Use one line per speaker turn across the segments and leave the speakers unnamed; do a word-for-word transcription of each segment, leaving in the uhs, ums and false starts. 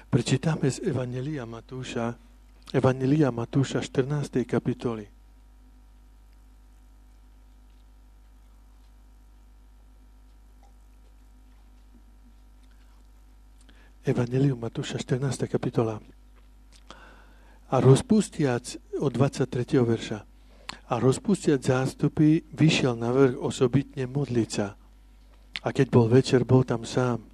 Prečítame z Evanjelia Matúša, Evanjelia Matúša štrnástej kapitoly. Evanjelium Matúša štrnásta kapitola. A rozpustiac od dvadsaťtretieho verša. A rozpustiac zástupy vyšiel na vrch osobitne modliť sa. A keď bol večer, bol tam sám.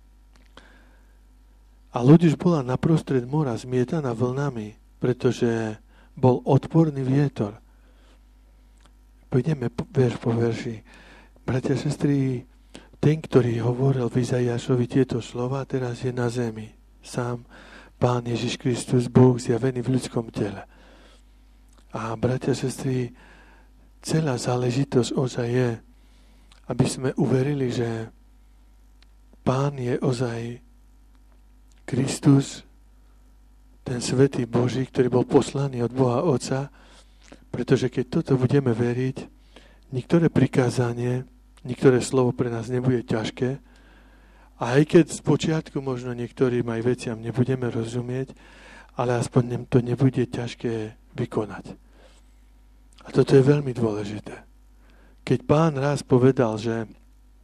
A loď už bola naprostred mora zmietaná vlnami, pretože bol odporný vietor. Pôjdeme verš po verši. Bratia a sestry, ten, ktorý hovoril v Izaiášovi tieto slova, teraz je na zemi. Sám Pán Ježiš Kristus, Boh zjavený v ľudskom tele. A bratia a sestry, celá záležitosť ozaj je, aby sme uverili, že Pán je ozaj Kristus, ten svätý Boží, ktorý bol poslaný od Boha Otca, pretože keď toto budeme veriť, niektoré prikázanie, niektoré slovo pre nás nebude ťažké, a aj keď z počiatku možno niektorým aj veciam nebudeme rozumieť, ale aspoň to nebude ťažké vykonať. A toto je veľmi dôležité. Keď Pán raz povedal, že e,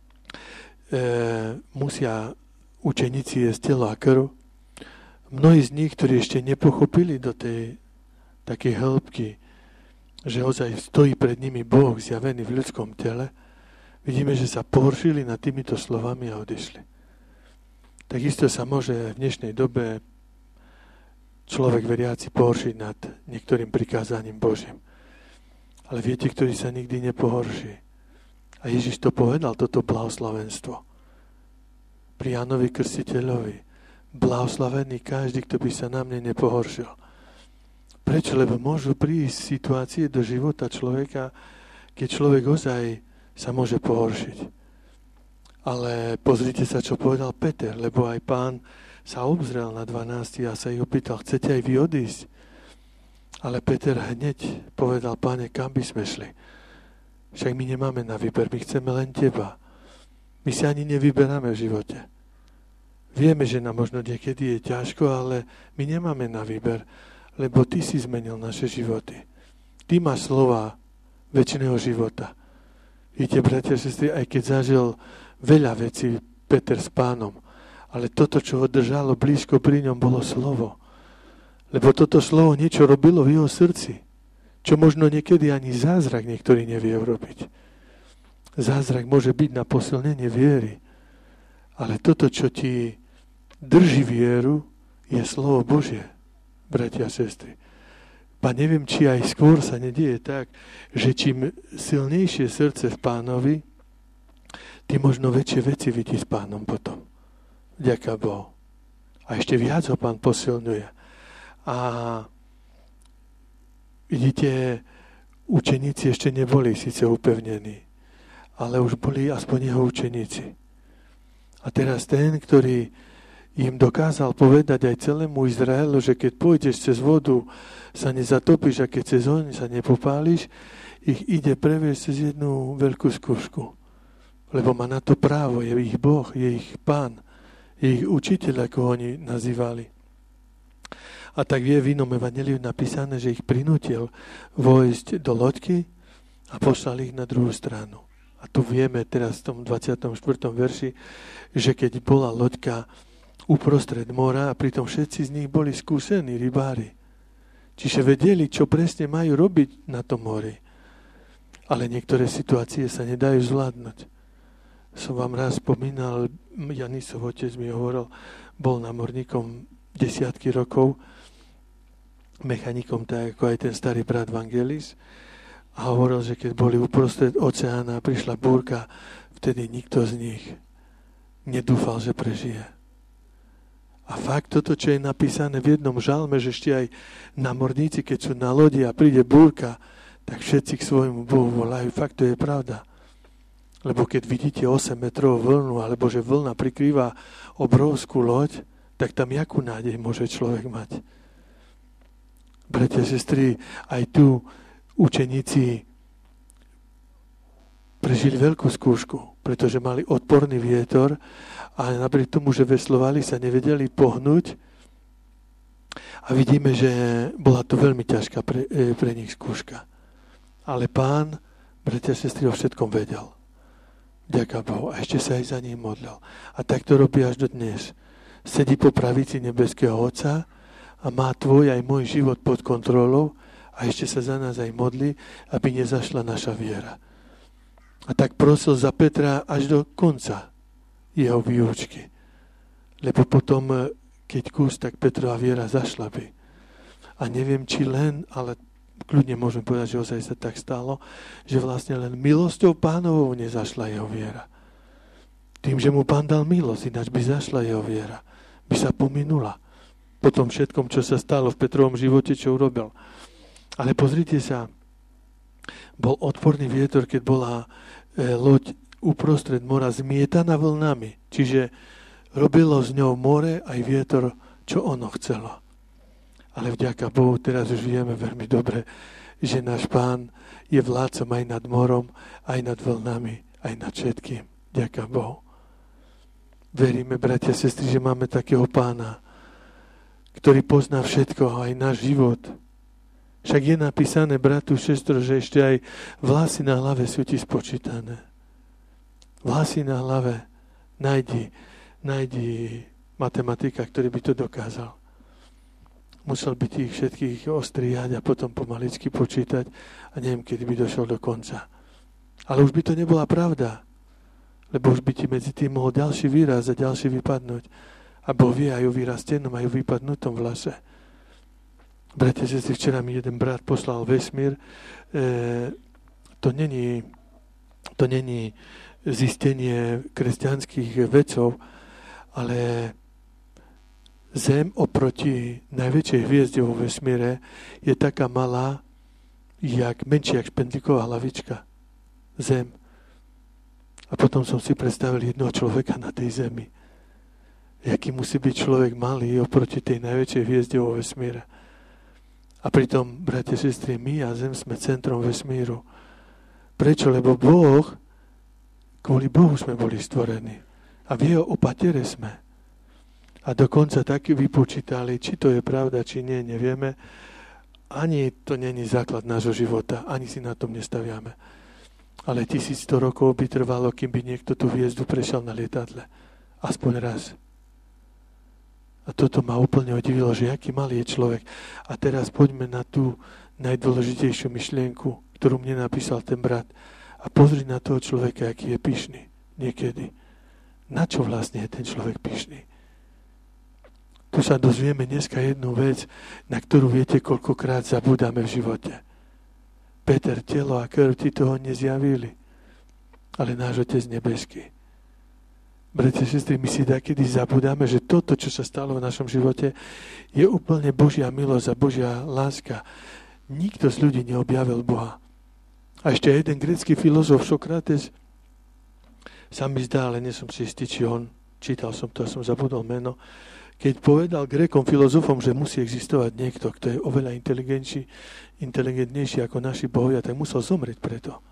musia učeníci jesť telo a krv, mnohí z nich, ktorí ešte nepochopili do tej takej hĺbky, že ozaj stojí pred nimi Boh zjavený v ľudskom tele, vidíme, že sa pohoršili nad týmito slovami a odišli. Takisto sa môže v dnešnej dobe človek veriaci pohoršiť nad niektorým prikázaním Božím. Ale viete, ktorý sa nikdy nepohorší. A Ježiš to povedal, toto blahoslavenstvo. Pri Jánovi Krstiteľovi. Blahoslavený každý, kto by sa na mne nepohoršil. Prečo? Lebo môžu prísť situácie do života človeka, keď človek ozaj sa môže pohoršiť. Ale pozrite sa, čo povedal Peter, lebo aj Pán sa obzrel na dvanástich a sa ich opýtal, chcete aj vy odísť? Ale Peter hneď povedal, Páne, kam by sme šli? Však my nemáme na výber, my chceme len teba. My si ani nevyberáme v živote. Vieme, že nám možno niekedy je ťažko, ale my nemáme na výber, lebo ty si zmenil naše životy. Ty máš slova večného života. Víte, bratia a sestry, aj keď zažil veľa vecí Peter s Pánom, ale toto, čo ho držalo blízko pri ňom, bolo slovo. Lebo toto slovo niečo robilo v jeho srdci, čo možno niekedy ani zázrak niektorý nevie urobiť. Zázrak môže byť na posilnenie viery, ale toto, čo ti drží vieru, je slovo Božie, bratia a sestry. Pa neviem, či aj skôr sa nedieje tak, že čím silnejšie srdce v Pánovi, tým možno väčšie veci vidí s Pánom potom. Vďaka Bohu. A ešte viac ho Pán posilňuje. A vidíte, učeníci ešte neboli síce upevnení, ale už boli aspoň jeho učeníci. A teraz ten, ktorý im dokázal povedať aj celému Izraelu, že keď pôjdeš cez vodu, sa nezatopíš a keď cez oň sa nepopáliš, ich ide previesť cez jednu veľkú skúšku. Lebo má na to právo, je ich Boh, je ich Pán, je ich učiteľ, ako ho oni nazývali. A tak je v inom evanjeliu napísané, že ich prinútil vojsť do loďky a poslal ich na druhú stranu. A tu vieme teraz v tom dvadsiatom štvrtom verši, že keď bola loďka uprostred mora a pritom všetci z nich boli skúsení rybári. Čiže vedeli, čo presne majú robiť na tom mori. Ale niektoré situácie sa nedajú zvládnuť. Som vám raz spomínal, Janisov otec mi hovoril, bol námorníkom desiatky rokov, mechanikom, tak ako aj ten starý brat Vangelis, a hovoril, že keď boli uprostred oceána a prišla búrka, vtedy nikto z nich nedúfal, že prežije. A fakt toto, čo je napísané v jednom žalme, že ešte aj námorníci, keď sú na lodi a príde búrka, tak všetci k svojmu Bohu volajú. Fakt to je pravda. Lebo keď vidíte osem metrov vlnu, alebo že vlna prikrýva obrovskú loď, tak tam jakú nádej môže človek mať? Bratia a sestry, aj tu učeníci prežili veľkú skúšku, pretože mali odporný vietor a napriek tomu, že veslovali, sa nevedeli pohnúť A vidíme, že bola to veľmi ťažká pre, pre nich skúška. Ale Pán, bratia a sestry, o všetkom vedel. Ďaká Bohu. A ešte sa aj za ním modlil. A tak to robí až do dnes. Sedí po pravici nebeského Otca a má tvoj aj môj život pod kontrolou a ešte sa za nás aj modlí, aby nezašla naša viera. A tak prosil za Petra až do konca jeho výučky. Lebo potom, keď kus, tak Petrova viera zašla by. A neviem, či len, ale kľudne môžem povedať, že ozaj sa tak stalo, že vlastne len milosťou Pánovou nezašla jeho viera. Tým, že mu Pán dal milosť, ináč by zašla jeho viera. By sa pominula po tom všetkom, čo sa stalo v Petrovom živote, čo urobil. Ale pozrite sa, bol odporný vietor, keď bola e, loď uprostred mora zmietaná vlnami. Čiže robilo z ňou more aj vietor, čo ono chcelo. Ale vďaka Bohu, teraz už vieme veľmi dobre, že náš Pán je vládcom aj nad morom, aj nad vlnami, aj nad všetkým. Vďaka Bohu. Veríme, bratia a sestry, že máme takého Pána, ktorý pozná všetko, aj náš život. Však je napísané, bratu, sestro, že ešte aj vlasy na hlave sú ti spočítané. Vlasy na hlave. Najdi, najdi matematika, ktorý by to dokázal. Musel by tých všetkých ostriať a potom pomaličky počítať a neviem, kedy by došiel do konca. Ale už by to nebola pravda. Lebo už by ti medzi tým mohol ďalší výraz a ďalší vypadnúť. A Boh vie aj o vyrastenom, aj o vypadnutom vlase. Bratia, že si včera mi jeden brat poslal vesmír. E, to není, to není zistenie kresťanských vedcov, ale Zem oproti najväčšej hviezde vo vesmíre je taká malá, jak menšia, jak špendlíková hlavička. Zem. A potom som si predstavil jednoho človeka na tej zemi. Jaký musí byť človek malý oproti tej najväčšej hviezde vo vesmíre. A pritom, bratia, sestry, my a Zem sme centrom vesmíru. Prečo? Lebo Boh, kvôli Bohu sme boli stvorení. A v jeho opatere sme. A dokonca taky vypočítali, či to je pravda, či nie, nevieme. Ani to není základ nášho života, ani si na tom nestaviame. Ale tisícsto rokov by trvalo, kým by niekto tú hviezdu prešiel na lietadle. Aspoň raz. A toto ma úplne udivilo, že aký malý je človek. A teraz poďme na tú najdôležitejšiu myšlienku, ktorú mne napísal ten brat. A pozri na toho človeka, aký je pyšný. Niekedy. Na čo vlastne je ten človek pyšný? Tu sa dozvieme dneska jednu vec, na ktorú viete, koľkokrát zabúdame v živote. Peter, telo a krv ti toho nezjavili, ale náš Otec nebeský. Bratia, sestry, my si takedy zabudáme, že toto, čo sa stalo v našom živote, je úplne Božia milosť a Božia láska. Nikto z ľudí neobjavil Boha. A ešte jeden grécky filozof Sokrates, sa mi zdá, ale nie som si istý, či on, čítal som to, som zabudol meno, keď povedal Grékom filozofom, že musí existovať niekto, kto je oveľa inteligentnejší, inteligentnejší ako naši bohovia, tak musel zomrieť preto.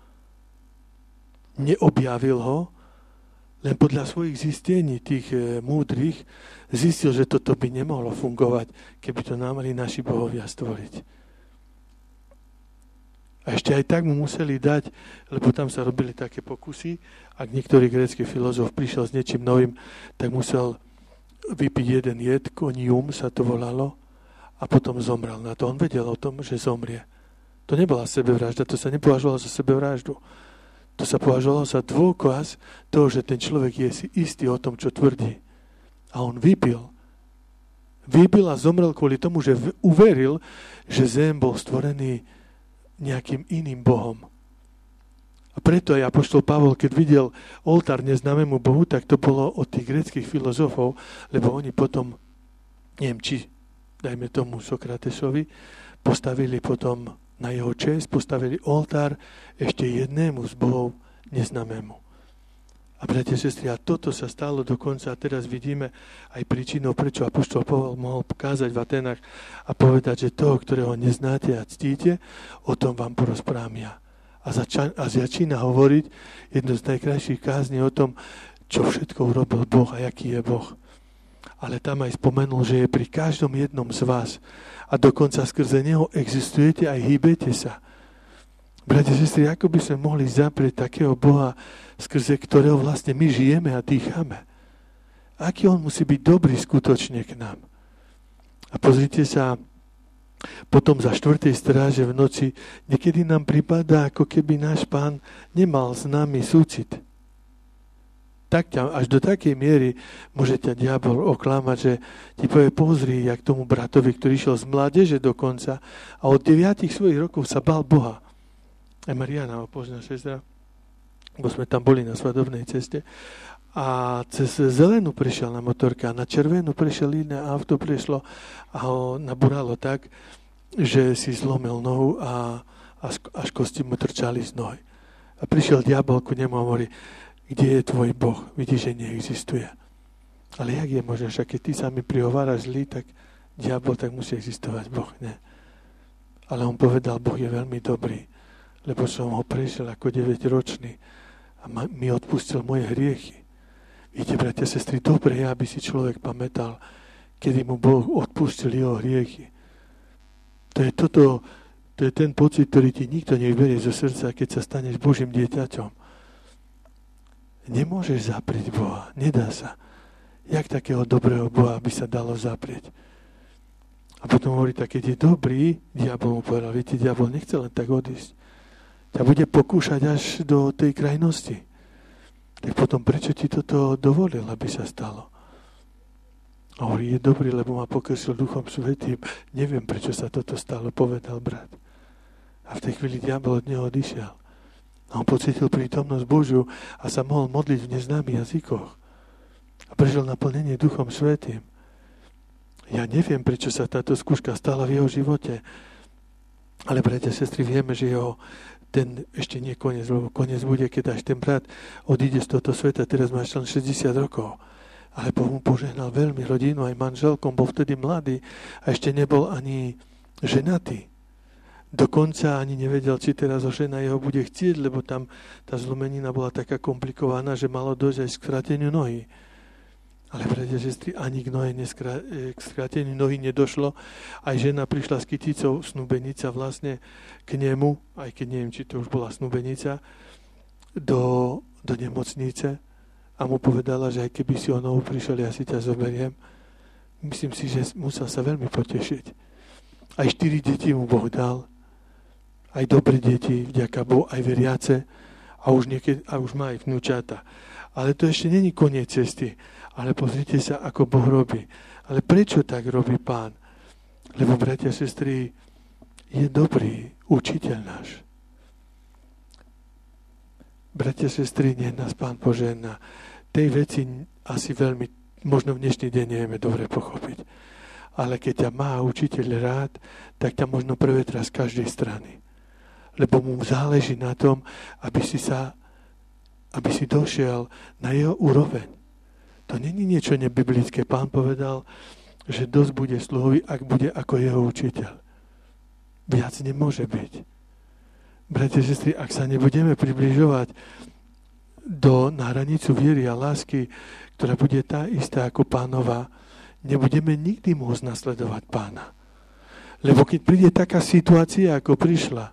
Neobjavil ho, len podľa svojich zistení tých e, múdrych zistil, že toto by nemohlo fungovať, keby to nám mali naši bohovia stvoriť. A ešte aj tak mu museli dať, lebo tam sa robili také pokusy, ak niektorý grécky filozof prišiel s niečím novým, tak musel vypiť jeden jed, konium sa to volalo, a potom zomrel na to. On vedel o tom, že zomrie. To nebola sebevražda, to sa nepovažovalo za sebevraždu. To sa považovalo za dôkaz toho, že ten človek je si istý o tom, čo tvrdí. A on vypil. Vypil a zomrel kvôli tomu, že uveril, že Zem bol stvorený nejakým iným Bohom. A preto aj apoštol Pavol, keď videl oltár neznámemu Bohu, tak to bolo od tých gréckych filozofov, lebo oni potom, neviem, či, dajme tomu Sokratesovi, postavili potom na jeho česť, postavili oltár ešte jednému z bohov neznámemu. A bratia, sestry, a toto sa stalo dokonca, a teraz vidíme aj príčinou, prečo apoštol Pavol mohol kázať v Atenách a povedať, že toho, ktorého neznáte a ctíte, o tom vám porozprávam ja. A, zača- a začína hovoriť jedno z najkrajších kázní o tom, čo všetko urobil Boh a aký je Boh. ale tam aj spomenul, že je pri každom jednom z vás a dokonca skrze neho existujete aj hýbete sa. Bratia, sestry, ako by sme mohli zaprieť takého Boha, skrze ktorého vlastne my žijeme a dýchame? Aký on musí byť dobrý skutočne k nám? A pozrite sa, potom za štvrtej stráže v noci, niekedy nám pripadá, ako keby náš Pán nemal s nami súcit. Tak ťa, až do takej miery môže ťa diabol oklamať, že ti povie, pozri, jak tomu bratovi, ktorý išiel z mládeže dokonca a od deviatich svojich rokov sa bál Boha. Aj Mariana ho pozná, sestra, bo sme tam boli na svadobnej ceste a cez zelenú prešiel na motorke a na červenú prešiel iné auto, prešlo a ho nabúralo tak, že si zlomil nohu a až kosti mu trčali z nohy. A prišiel diabol ku nemu a hovorí, kde je tvoj Boh? Vidíš, že neexistuje. Ale jak je možné, že keď ty sa mi prihováraš zlý, tak diabol, tak musí existovať Boh, ne? Ale on povedal, Boh je veľmi dobrý, lebo som ho prešiel ako deväťročný a mi odpustil moje hriechy. Viete, bratia, sestry, dobre je, aby si človek pamätal, kedy mu Boh odpustil jeho hriechy. To je toto, to je ten pocit, ktorý ti nikto nevyberie zo srdca, keď sa staneš Božím dieťaťom. Nemôžeš zaprieť Boha, nedá sa. Jak takého dobrého Boha by sa dalo zaprieť? A potom hovorí, tak keď je dobrý, diabol mu povedal, viete, diabol nechce len tak odísť. Ťa bude pokúšať až do tej krajnosti. Tak potom prečo ti toto dovolil, aby sa stalo? A hovorí, je dobrý, lebo ma pokrsil Duchom Svätým. Neviem, prečo sa toto stalo, povedal brat. A v tej chvíli diabol od neho odišiel. A on pocítil prítomnosť Božiu a sa mohol modliť v neznámych jazykoch. A prežil naplnenie Duchom Svätým. Ja neviem, prečo sa táto skúška stala v jeho živote. Ale bratia, sestry, vieme, že jeho ten ešte nie koniec, lebo koniec bude, keď až ten brat odíde z tohto sveta. Teraz má len šesťdesiat rokov. Ale Boh mu požehnal veľmi rodinu, aj manželkom, bol vtedy mladý a ešte nebol ani ženatý. Dokonca ani nevedel, či teraz ho žena jeho bude chcieť, lebo tam tá zlomenina bola taká komplikovaná, že malo dojsť aj k skráteniu nohy. Ale bratia, sestry, ani k, nohe neskra- k skráteniu nohy nedošlo. Aj žena prišla s kyticou, snúbenica vlastne k nemu, aj keď neviem, či to už bola snúbenica, do, do nemocnice a mu povedala, že aj keby si o nohu prišiel, ja si ťa zoberiem. Myslím si, že musel sa veľmi potešiť. Aj štyri deti mu Boh dal. Aj dobré deti, vďaka Bohu, aj veriace a už, niekedy, a už má aj vnúčata. Ale to ešte není koniec cesty. Ale pozrite sa, ako Boh robí. Ale prečo tak robí Pán? Lebo, bratia, sestry, je dobrý učiteľ náš. Bratia, sestry, nech nás Pán požehná. Tej veci asi veľmi, možno v dnešný deň nevieme dobre pochopiť. Ale keď ťa má učiteľ rád, tak ťa možno prevetrá z každej strany. Lebo mu záleží na tom, aby si sa, aby si došiel na jeho úroveň. To není niečo nebiblické. Pán povedal, že dosť bude sluhovi, ak bude ako jeho učiteľ. Viac nemôže byť. Bratia, sestry, ak sa nebudeme približovať do, na hranicu viery a lásky, ktorá bude tá istá ako Pánova, nebudeme nikdy môcť nasledovať Pána. Lebo keď príde taká situácia, ako prišla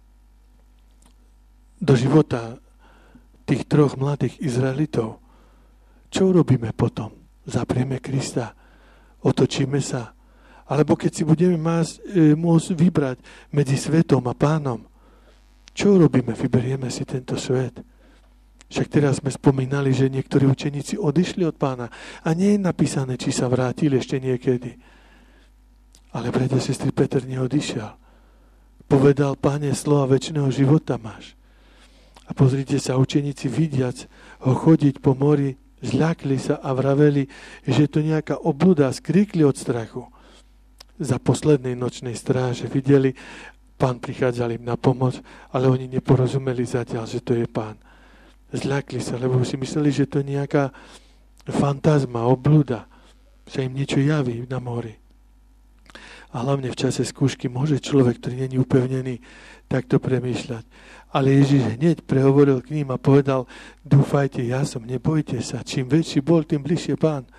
do života tých troch mladých Izraelitov, čo urobíme potom? Zaprieme Krista, otočíme sa. Alebo keď si budeme mať, e, môcť vybrať medzi svetom a Pánom, čo urobíme? Vyberieme si tento svet. Však teraz sme spomínali, že niektorí učeníci odišli od Pána a nie je napísané, či sa vrátili ešte niekedy. Ale bratia, sestry, Peter neodišiel. Povedal, Páne, slova večného života máš. A pozrite sa, učeníci vidiac ho chodiť po mori, zľakli sa a vraveli, že je to nejaká obluda, skrikli od strachu. Za poslednej nočnej stráže videli, Pán prichádzal im na pomoc, ale oni neporozumeli zatiaľ, že to je Pán. Zľakli sa, lebo si mysleli, že to je nejaká fantazma, obluda, sa im niečo javí na mori. A hlavne v čase skúšky môže človek, ktorý není upevnený, takto premýšľať. Ale Ježiš hneď prehovoril k ním a povedal, dúfajte, ja som, nebojte sa. Čím väčší bol, tým bližšie Pán.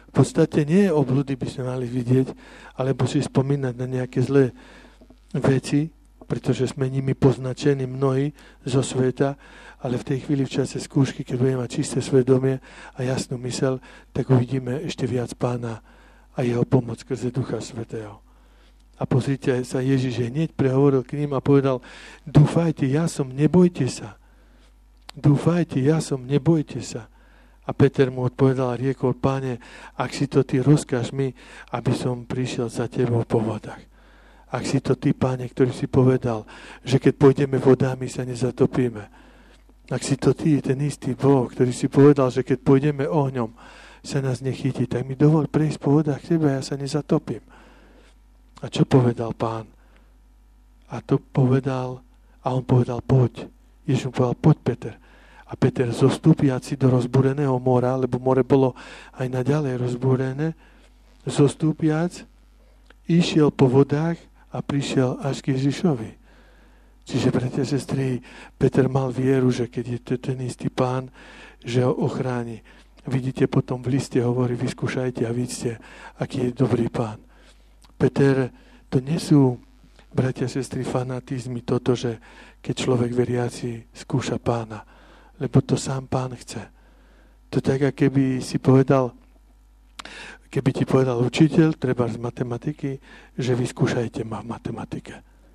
V podstate nie obľudy by sme mali vidieť, alebo si spomínať na nejaké zlé veci, pretože sme nimi poznačení mnohí zo sveta, ale v tej chvíli v čase skúšky, keď budeme mať čisté svedomie a jasnú myseľ, tak uvidíme ešte viac Pána a jeho pomoc skrze Ducha Svätého. A pozrite sa, Ježiš hneď prehovoril k ním a povedal: dúfajte, ja som, nebojte sa. Dúfajte, ja som, nebojte sa. A Peter mu odpovedal a riekol: Páne, ak si to ty, rozkáž mi, aby som prišiel za tebou po vodách. Ak si to ty, Páne, ktorý si povedal, že keď pôjdeme vodami, sa nezatopíme. Ak si to ty, ten istý Boh, ktorý si povedal, že keď pôjdeme ohňom, sa nás nechytí, tak mi dovol prejsť po vodách k tebe a ja sa nezatopím. A čo povedal Pán? A to povedal, a on povedal: poď. Ježiš mu povedal: poď, Peter. A Peter, zostúpiaci do rozbúreného mora, lebo more bolo aj naďalej rozbúrené, zostúpiac, išiel po vodách a prišiel až k Ježišovi. Čiže, bratia, sestry, Peter mal vieru, že keď je to ten istý Pán, že ho ochráni. Vidíte, potom v liste hovorí: vyskúšajte a vidíte, aký je dobrý Pán. Peter, to nie sú, bratia, sestry, fanatizmy, toto, že keď človek veriaci skúša Pána, lebo to sám Pán chce. To tak, ako keby si povedal, keby ti povedal učiteľ, treba z matematiky, že vyskúšajte ma v matematike.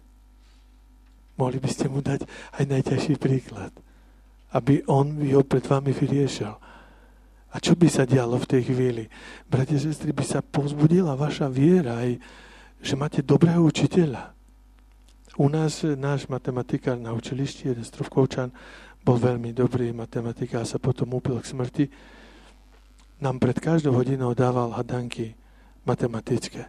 Mohli by ste mu dať aj najťažší príklad, aby on ho pred vami vyriešil. A čo by sa dialo v tej chvíli? Bratia, sestry, by sa povzbudila vaša viera aj, že máte dobrého učiteľa. U nás náš matematikár na učilišti, jeden Strovkovčan, bol veľmi dobrý matematika a sa potom upil k smrti. Nám pred každou hodinou dával hadanky matematické.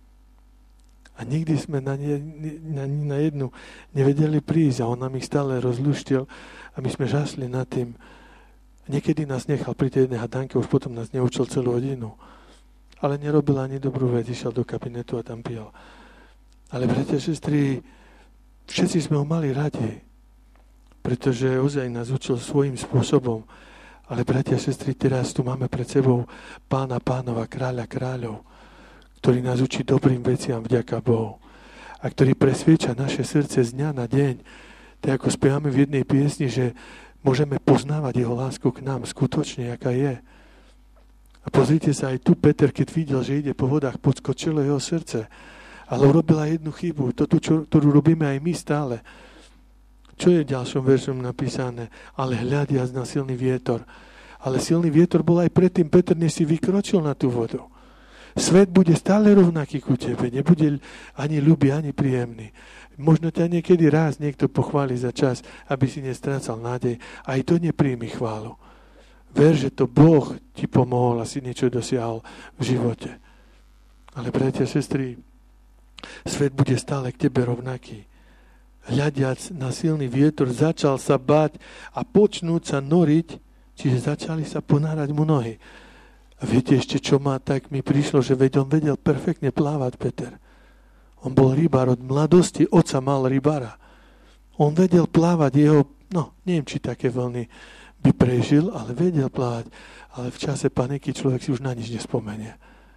A nikdy sme na, ne, na, na jednu nevedeli prísť a on nám ich stále rozluštil a my sme žasli nad tým. Niekedy nás nechal pri tej jednej hadanke, už potom nás neučil celú hodinu. Ale nerobil ani dobrú vec, išiel do kabinetu a tam pil. Ale bratia, sestry, všetci sme ho mali radi, pretože ozaj nás učil svojím spôsobom. Ale bratia, sestry, teraz tu máme pred sebou Pána Pánova, Kráľa kráľov, ktorý nás učí dobrým veciam vďaka Bohu a ktorý presvieča naše srdce z dňa na deň. Tak ako spievame v jednej piesni, že môžeme poznávať jeho lásku k nám skutočne, aká je. A pozrite sa, aj tu Peter, keď videl, že ide po vodách, podskočilo jeho srdce. Ale urobila jednu chybu, to tu, čo, ktorú robíme aj my stále. Čo je v ďalšom veršom napísané? Ale hľadiac na silný vietor. Ale silný vietor bol aj predtým, Peter, než si vykročil na tú vodu. Svet bude stále rovnaký ku tebe. Nebude ani ľubý, ani príjemný. Možno ťa niekedy raz niekto pochváli za čas, aby si nestrácal nádej. Aj to nepríjmi chválu. Ver, že to Boh ti pomohol a si niečo dosiahol v živote. Ale bratia, sestry, svet bude stále k tebe rovnaký. Hľadiac na silný vietor, začal sa báť a počnúť sa noriť, čiže začali sa ponárať mu nohy. A viete ešte, čo má, tak mi prišlo, že veď on vedel perfektne plávať, Peter. On bol rybár od mladosti, otca mal rybára. On vedel plávať, jeho, no, neviem, či také vlny by prežil, ale vedel plávať. Ale v čase paniky človek si už na nič nespomenie.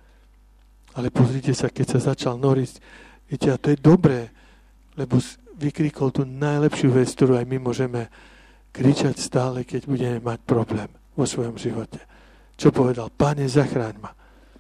Ale pozrite sa, keď sa začal noriť, viete, a to je dobré, lebo vykrikol tú najlepšiu vec, ktorú aj my môžeme kričať stále, keď budeme mať problém vo svojom živote. Čo povedal? Pane, zachráň ma.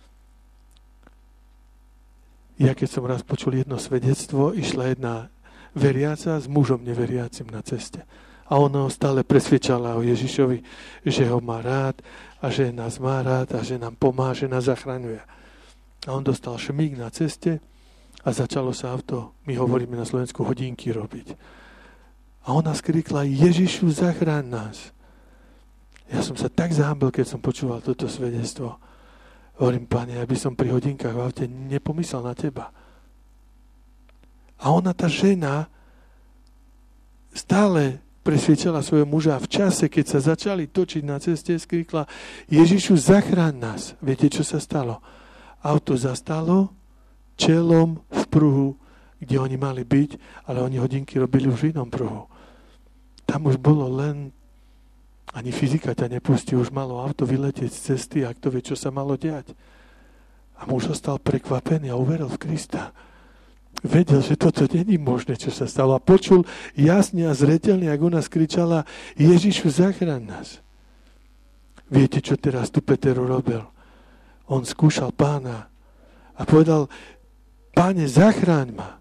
Ja keď som raz počul jedno svedectvo, išla jedna veriaca s mužom neveriacim na ceste. A ona ho stále presvedčala o Ježišovi, že ho má rád a že nás má rád a že nám pomáha, že nás zachraňuje. A on dostal šmík na ceste a začalo sa auto, my hovoríme na Slovensku, hodinky robiť. A ona skrikla: Ježišu, zachráň nás. Ja som sa tak zahambil, keď som počúval toto svedectvo. Hovorím: Pane, aby som pri hodinkách v aute nepomyslel na teba. A ona, tá žena, stále presviečala svojho muža. V čase, keď sa začali točiť na ceste, skrikla: Ježišu, zachráň nás. Viete, čo sa stalo? Auto zastalo čelom v pruhu, kde oni mali byť, ale oni hodinky robili už v inom pruhu. Tam už bolo len, ani fyzika ťa nepustí, už malo auto vyletieť z cesty a kto vie, čo sa malo diať. A muž ostal prekvapený a uveril v Krista. Vedel, že toto není možné, čo sa stalo. A počul jasne a zreteľne, ako ona skričala, Ježišu, zachráň nás. Viete, čo teraz tu Peter urobil? On skúšal Pána a povedal, Páne, zachráň ma.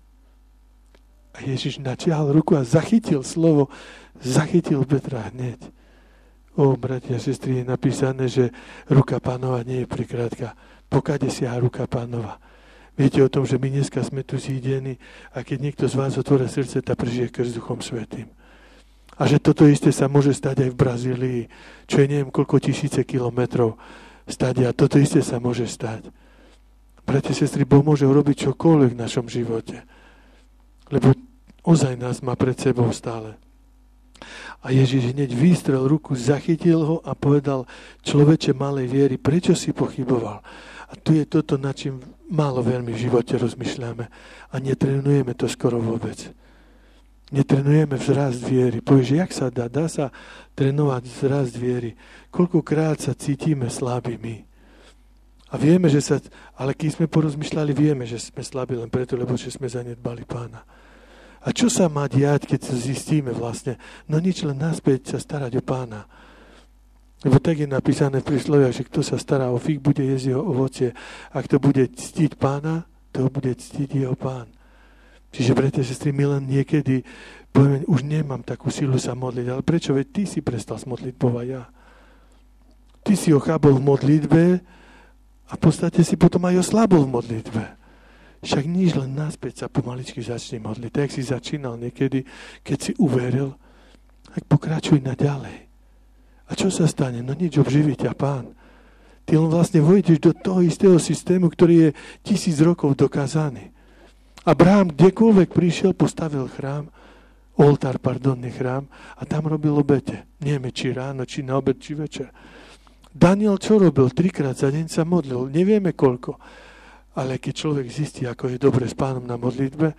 A Ježiš natiahol ruku a zachytil slovo, zachytil Petra hneď. O, bratia a sestry, je napísané, že ruka Pánova nie je prikrátka. Pokiaľ siaha ruka Pánova. Viete o tom, že my dneska sme tu zídení a keď niekto z vás otvorí srdce, tá prežije krst Duchom Svätým. A že toto isté sa môže stať aj v Brazílii, čo je neviem koľko tisíce kilometrov stade a toto isté sa môže stať. Bratia a sestry, Boh môže urobiť čokoľvek v našom živote. Lebo ozaj nás má pred sebou stále. A Ježiš hneď vystrel ruku, zachytil ho a povedal, človeče malej viery, prečo si pochyboval? A tu je toto, nad čím málo veľmi v živote rozmýšľame. A netrenujeme to skoro vôbec. Netrenujeme vzrast viery. Povieš, jak sa dá? Dá sa trénovať vzrast viery. Koľkokrát sa cítime slabými. A vieme, že sa... Ale keď sme porozmýšľali, vieme, že sme slabí len preto, lebo že sme zanedbali Pána. A čo sa má diať, keď to zistíme vlastne? No nič, len naspäť sa starať o Pána. Lebo tak je napísané v prísloviach, že kto sa stará o fig, bude jesť jeho ovocie. Ak to bude ctiť Pána, to bude ctiť jeho Pán. Čiže, bratia a sestry, my len niekedy povieme, už nemám takú silu sa modliť. Ale prečo? Veď ty si prestal s modlitbou a ja. Ty si ochábol v modlitbe a v podstate si potom aj oslabol v modlitbe. Však nič, len naspäť sa pomaličky začne modliť. Tak si začínal niekedy, keď si uveril, tak pokračuj naďalej. A čo sa stane? No nič, obživí ťa Pán. Ty len vlastne vojdeš do toho istého systému, ktorý je tisíc rokov dokázaný. Abraham kdekoľvek prišiel, postavil chrám, oltár, pardon, ne chrám, a tam robil obete. Nieme, či ráno, či na obed, či večer. Daniel čo robil? Trikrát za deň sa modlil. Nevieme koľko. Ale keď človek zistí, ako je dobre s Pánom na modlitbe,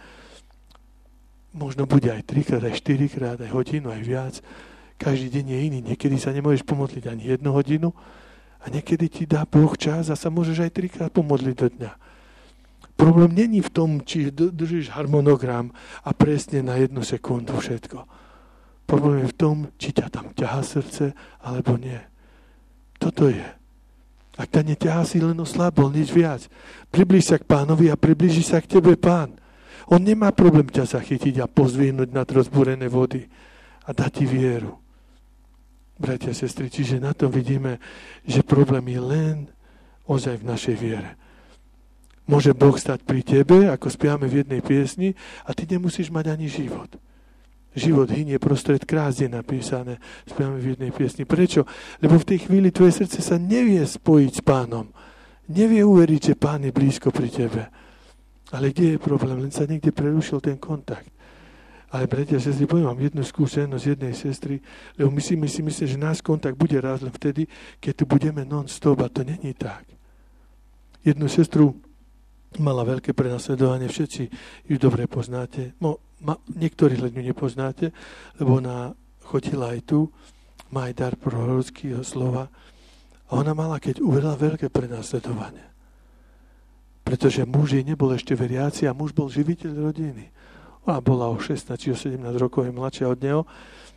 možno bude aj trikrát, aj štyrikrát, aj hodinu, aj viac. Každý deň je iný. Niekedy sa nemôžeš pomodliť ani jednu hodinu a niekedy ti dá Boh čas a sa môžeš aj trikrát pomodliť do dňa. Problém není v tom, či držíš harmonogram a presne na jednu sekundu všetko. Problém je v tom, či ťa tam ťahá srdce, alebo nie. Toto je. Ak ťa neťahá, si len oslabol, nič viac. Priblíž sa k Pánovi a priblíži sa k tebe Pán. On nemá problém ťa zachytiť a pozdvihnúť nad rozbúrené vody a dať ti vieru. Bratia a sestry, čiže na tom vidíme, že problém je len ozaj v našej viere. Môže Boh stať pri tebe, ako spiame v jednej piesni, a ty nemusíš mať ani život. Život hynie prostred krás, je napísané, spiame v jednej piesni. Prečo? Lebo v tej chvíli tvoje srdce sa nevie spojiť s Pánom. Nevie uveriť, že Pán je blízko pri tebe. Ale kde je problém? Len sa niekde prerušil ten kontakt. Ale bratia a sestry, poviem vám jednu skúsenosť jednej sestry, lebo my si myslíme, že náš kontakt bude raz len vtedy, keď tu budeme non-stop, a to není tak. Jednu sestru mala veľké prenasledovanie, všetci ju dobre poznáte. No, ma, niektorí len ju nepoznáte, lebo ona chodila aj tu, má aj dar prorockého slova. A ona mala, keď uverila, veľké prenasledovanie. Pretože muž jej nebol ešte veriaci a muž bol živiteľ rodiny. Ona bola o šestnásť či o sedemnásť rokov mladšia od neho.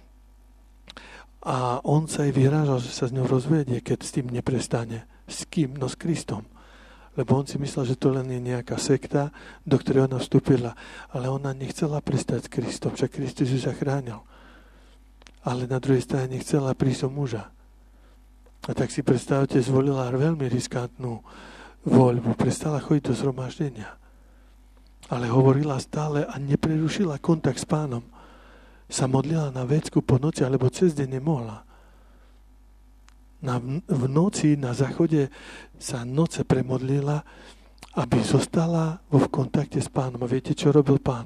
A on sa jej vyhrážal, že sa s ňou rozvedie, keď s tým neprestane. S kým? No s Kristom. Lebo on si myslel, že to len je nejaká sekta, do ktorej ona vstúpila. Ale ona nechcela prestať s Kristom, však Kristus ju zachránil. Ale na druhej strane nechcela prísť o muža. A tak si predstavte, zvolila veľmi riskantnú voľbu. Prestala chodiť do zhromaždenia. Ale hovorila stále a neprerušila kontakt s Pánom. Sa modlila na vecku po noci, alebo cez deň nemohla. Na, v noci, na záchode sa noce premodlila, aby zostala vo kontakte s Pánom. A viete, čo robil Pán?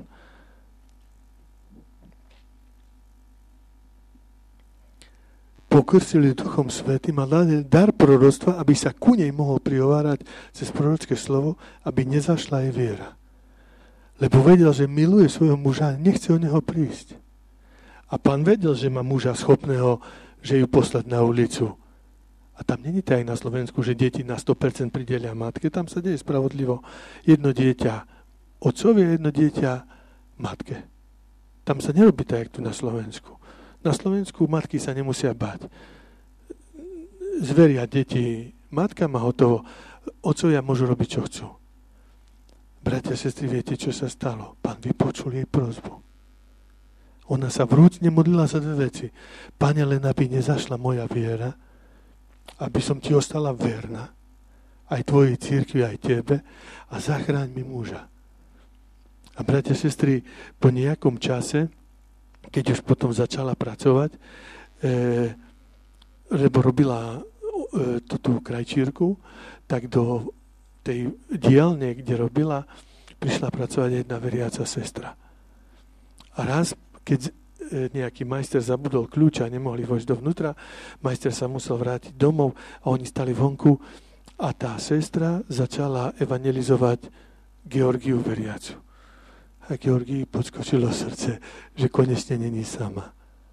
Pokrstili Duchom Svätým a dali dar proroctva, aby sa ku nej mohol prihovárať cez prorocké slovo, aby nezašla jej viera. Lebo vedel, že miluje svojho muža a nechce o neho prísť. A Pán vedel, že má muža schopného, že ju poslať na ulicu. A tam není to aj na Slovensku, že deti na sto percent pridelia matke. Tam sa deje spravodlivo jedno dieťa otcovi a jedno dieťa matke. Tam sa nerobí tak, jak tu na Slovensku. Na Slovensku matky sa nemusia báť. Zveria deti matkám a hotovo. Otcovia môžu robiť, čo chcú. Bratia a sestry, viete, čo sa stalo? Pán vypočul jej prosbu. Ona sa vrúcne modlila za dve veci. Pane, len aby nezašla moja viera, aby som ti ostala verná, aj tvojej cirkvi, aj tebe, a zachráň mi muža. A bratia a sestry, po nejakom čase, keď už potom začala pracovať, e, lebo robila e, tú krajčírku, tak do tej dielne, kde robila, prišla pracovať jedna veriaca sestra. A raz, keď nejaký majster zabudol kľúč a nemohli vojsť dovnútra, majster sa musel vrátiť domov a oni stali vonku a tá sestra začala evangelizovať Georgiu veriacu. A Georgii podskočilo srdce, že konečne není sama.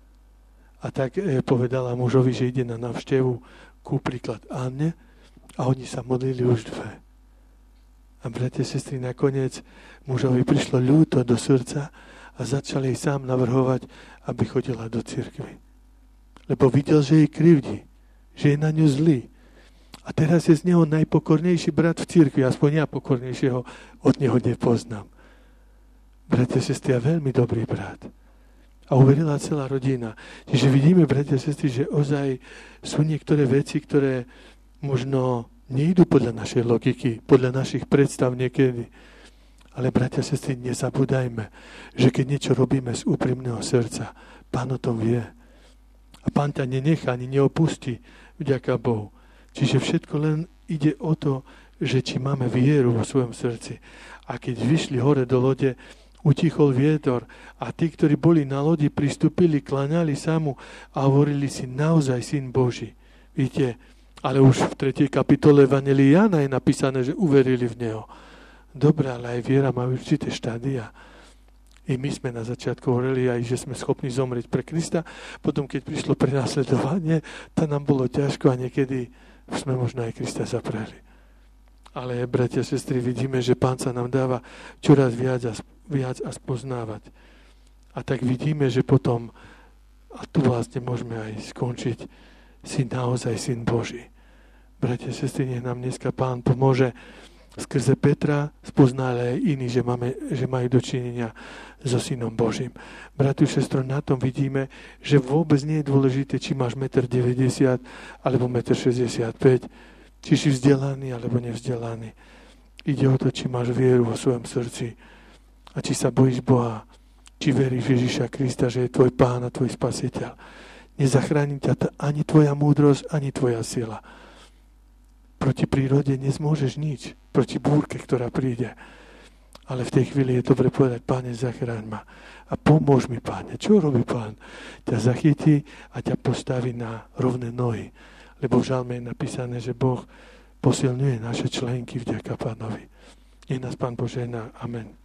A tak povedala mužovi, že ide na návštevu ku príklad Anne a oni sa modlili už dve. A bratia, sestry, nakoniec mužovi prišlo ľúto do srdca a začal jej sám navrhovať, aby chodila do cirkvi. Lebo videl, že jej krivdí, že je na ňu zlý. A teraz je z neho najpokornejší brat v cirkvi, aspoň ja pokornejšieho od neho nepoznám. Bratia, sestry, a veľmi dobrý brat. A uverila celá rodina. Čiže vidíme, bratia, sestry, že ozaj sú niektoré veci, ktoré možno nejdu podľa našej logiky, podľa našich predstav niekedy. Ale, bratia a sestry, nezabúdajme, že keď niečo robíme z úprimného srdca, Pán o tom vie. A Pán ťa nenechá, ani neopustí, vďaka Bohu. Čiže všetko len ide o to, že či máme vieru vo svojom srdci. A keď vyšli hore do lode, utichol vietor a tí, ktorí boli na lodi, pristúpili, klaňali sa mu a hovorili si, naozaj Syn Boží. Víte, ale už v tretej kapitole Evanjelii Jána je napísané, že uverili v Neho. Dobre, ale aj viera má určité štádia. I my sme na začiatku hovorili aj, že sme schopní zomrieť pre Krista. Potom, keď prišlo prenasledovanie, to nám bolo ťažko a niekedy sme možno aj Krista zapreli. Ale, bratia a sestry, vidíme, že Pán sa nám dáva čoraz viac a, viac a spoznávať. A tak vidíme, že potom, a tu vlastne môžeme aj skončiť, si naozaj Syn Boží. Bratia a sestry, nech nám dneska Pán pomôže skrze Petra spoznali aj iní, že, máme, že majú dočinenia so Synom Božím. Bratu, sestro, na tom vidíme, že vôbec nie je dôležité, či máš jeden deväťdesiat alebo jeden šesťdesiatpäť, či si vzdelaný alebo nevzdelaný. Ide o to, či máš vieru vo svojom srdci a či sa bojíš Boha, či veríš Ježiša Krista, že je tvoj Pán a tvoj Spasiteľ. Nezachráni ťa ani tvoja múdrosť, ani tvoja sila. Proti prírode nezmôžeš nič, proti búrke, ktorá príde. Ale v tej chvíli je dobre povedať, Páne, zachráň ma. A pomôž mi, Páne. Čo robí Pán? Ťa zachytí a ťa postaví na rovné nohy. Lebo v žalme je napísané, že Boh posilňuje naše členky vďaka Pánovi. Nech nás Pán požehná. Amen.